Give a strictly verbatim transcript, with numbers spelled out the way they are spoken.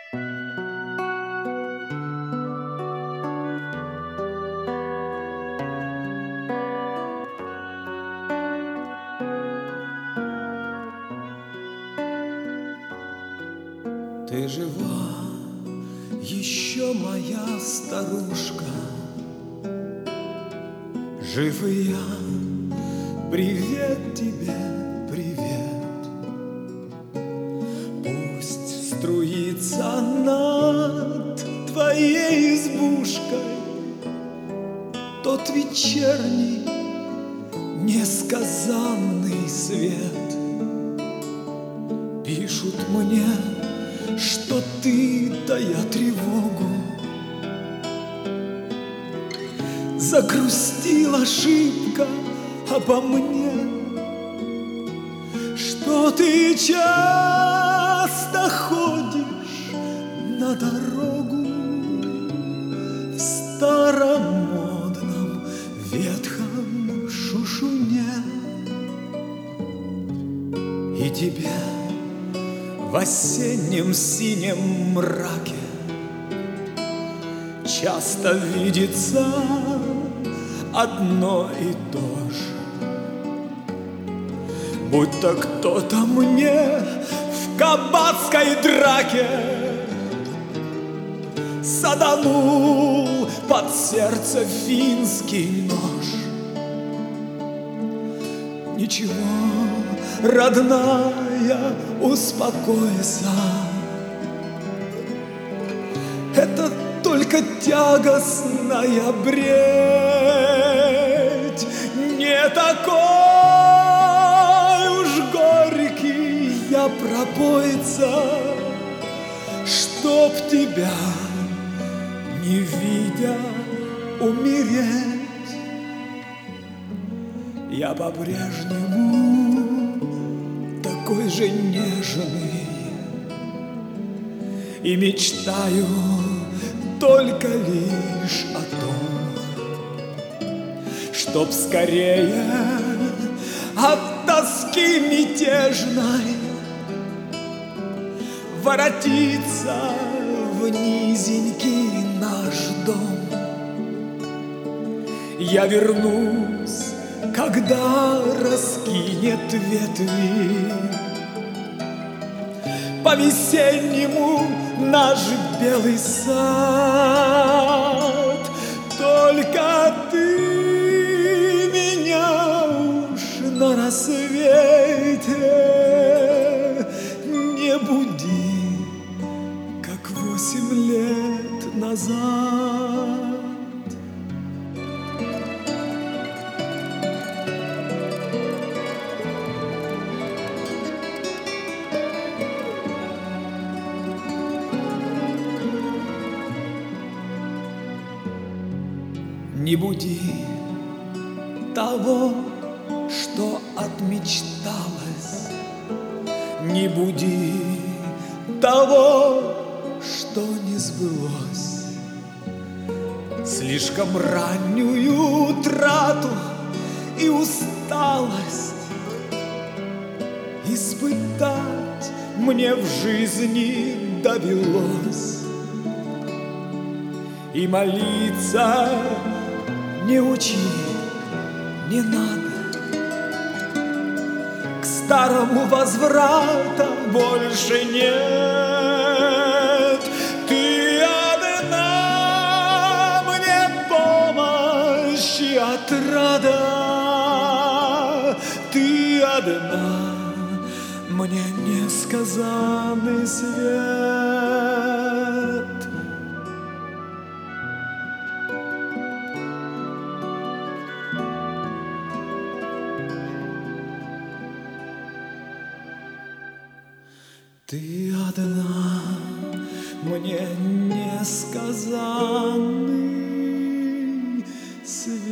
Ты жива, еще моя старушка, жив и я, привет тебе, привет. Пусть струится над твоей избушкой тот вечерний несказанный свет. Пишут мне, что ты, тая тревогу, загрустила шибко обо мне, что ты часто ходишь на дорогу в старомодном ветхом шушуне, и тебе в осеннем синем мраке часто видится одно и то же, будто кто-то мне в кабацкой драке саданул под сердце финский нож. Ничего, родная, успокойся, это только тягостная бредь, не такой уж горький я пропойца, чтоб тебя, не видя, умереть. Я по-прежнему такой же нежный и мечтаю только лишь о том, чтоб скорее от тоски мятежной воротиться в низенький наш дом. Я вернусь, когда раскинет ветви по-весеннему наш белый сад. Только ты меня уж на рассвете не буди, как восемь лет назад. Не буди того, что отмечталось, не буди того, что не сбылось. Слишком раннюю утрату и усталость испытать мне в жизни довелось. И молиться не учи, не надо, к старому возврата больше нет. Ты одна мне помощь и отрада, ты одна мне несказанный свет. Ты одна мне несказанный свет.